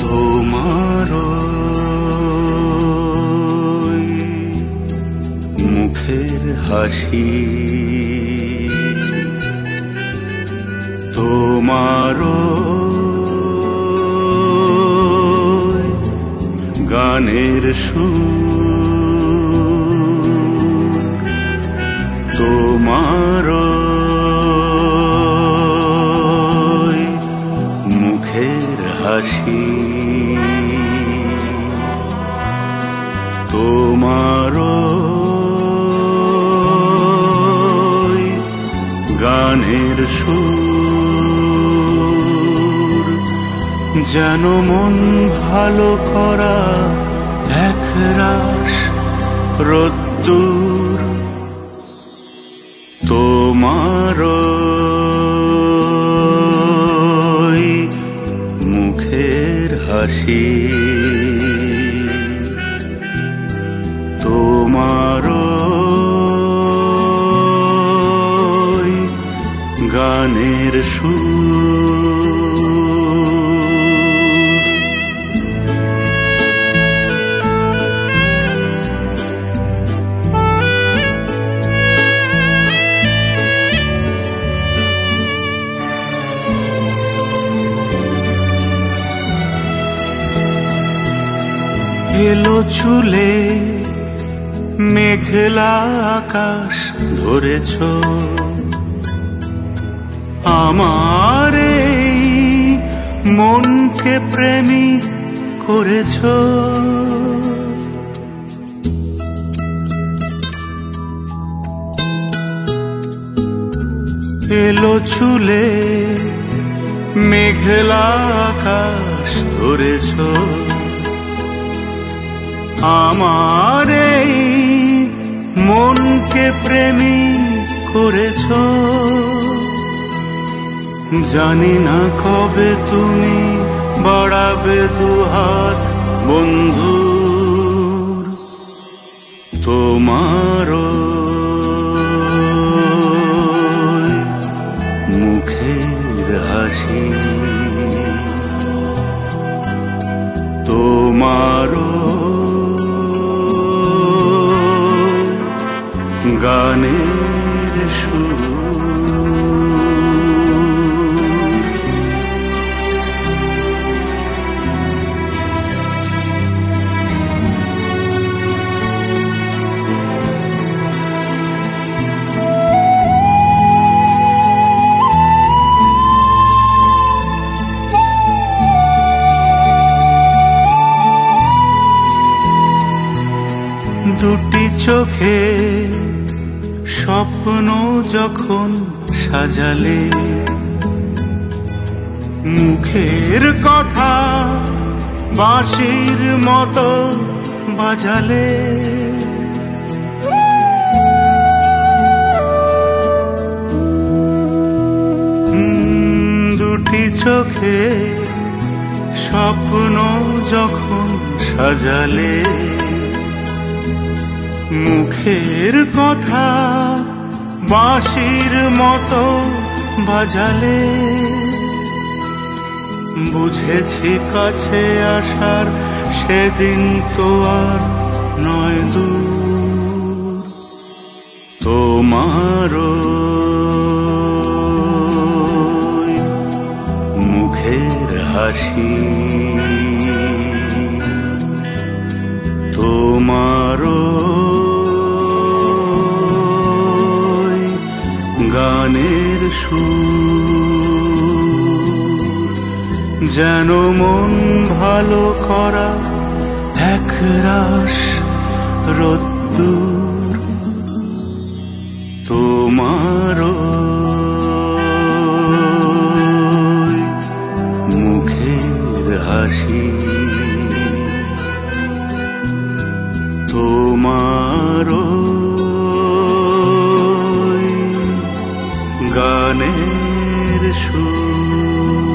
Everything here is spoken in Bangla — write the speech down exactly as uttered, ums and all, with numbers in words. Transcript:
তোমার মুখের হাসি, তোমার গানের সুর, তোমার মুখের হাসি, তোমার গানের সুর, যেন মন ভালো করা এক রাস রোদ্দুর। তোমার মুখের হাসি, তোমার গানের সুর। এলো চুলে মেঘলা আকাশ ধরেছ, আমার এই মনকে প্রেমী করেছ। এলো চুলে মেঘলা আকাশ ধরেছ, আমার এই মনকে প্রেমী করেছ। জানি না কবে তুমি বাড়াবে দুহাত বন্ধুর, তোমার মুখের হাসি, তোমার গানের সুর। দুটি চোখে স্বপ্ন যখন সাজালে, মুখের কথা বাঁশির মতো বাজালে। দুটি চোখে স্বপ্ন যখন সাজালে, মুখের কথা বাঁশির মতো বাজালে। বুঝেছি কাছে আসার সেদিন তো আর নয় দূর, তোমার মুখের হাসি, তোমার গানের সুর, যেন মন ভালো করা এক রাস রোদ্দুর। তোমার মুখের হাসি, তোমার গানের সুর।